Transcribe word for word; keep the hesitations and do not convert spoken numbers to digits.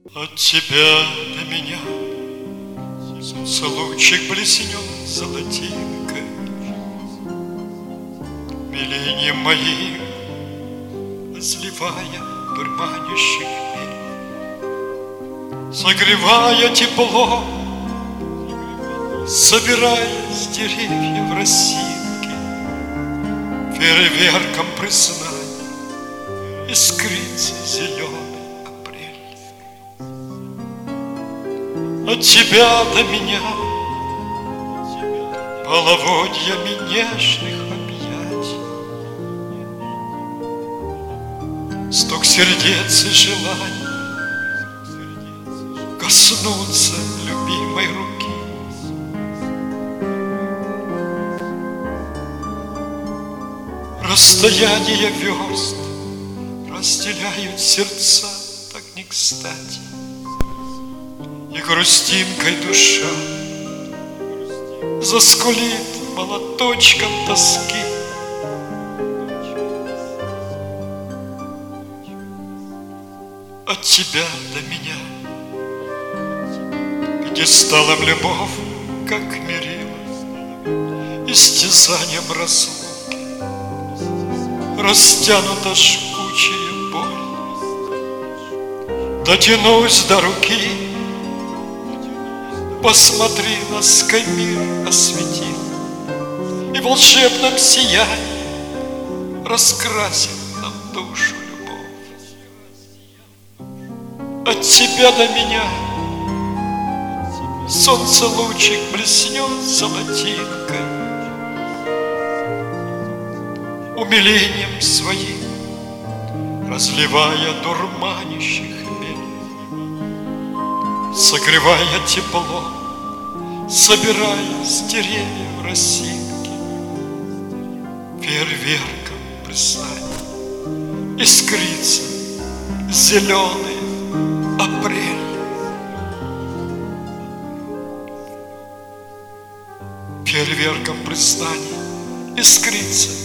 От тебя до меня солнце лучик блеснет золотинкой, милением моим разливая дурманящий хмель, согревая тепло, собирая с деревьев росинки, фейерверком признания искрится зеленый. От тебя до меня половодьями нежных объятий, стук сердец и желаний коснуться любимой руки. Расстояние верст разделяют сердца так не кстати, и грустинкой душа заскулит молоточком тоски. От тебя до меня, где стала любовь, как мерила, истязанием разлуки, растянута жгучая боль. Дотянусь до руки, посмотри, лаской мир осветил, и в волшебном сиянии раскрасил нам душу любовь. От тебя до меня солнце лучик блеснет золотинкой, умилением своим разливая дурманящий хмель, согревая тепло, собирая с деревьев росинки, фейерверком признания искрится зеленый апрель. Фейерверком признания искрится